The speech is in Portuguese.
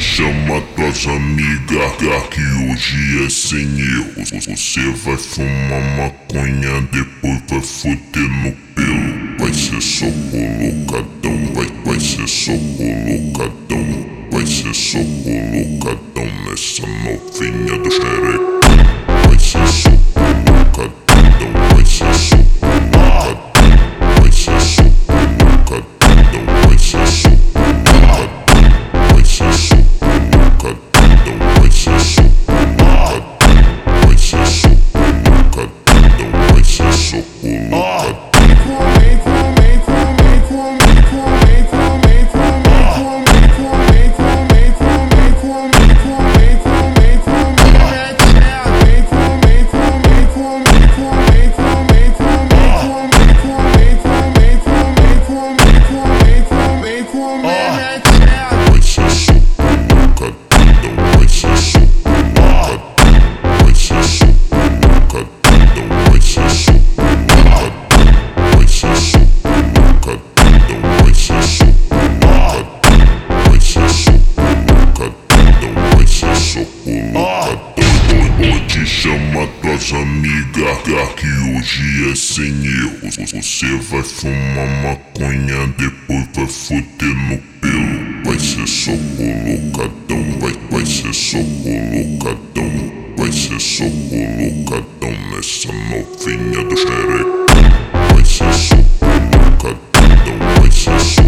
chama tuas amigas, que hoje é sem erros. Você vai fumar maconha, depois vai foder no pelo. Vai ser só colocadão, vai ser só colocadão. Vai ser só colocadão nessa novinha do xerecão. Vai ser só colocadão, vai ser só colocadão. Vai ser só colocadão, vai ser só colocadão. Vai ser só colocadão, vai ser só colocadão. Vai ser só colocadão, vai ser só colocadão. Te chama tuas amigas, que hoje é sem erros. Você vai fumar maconha, depois vai foder no pelo. Vai ser só colocadão, vai ser só colocadão. Vai ser só colocadão nessa novinha do xerecão. Vai ser só colocadão, vai ser só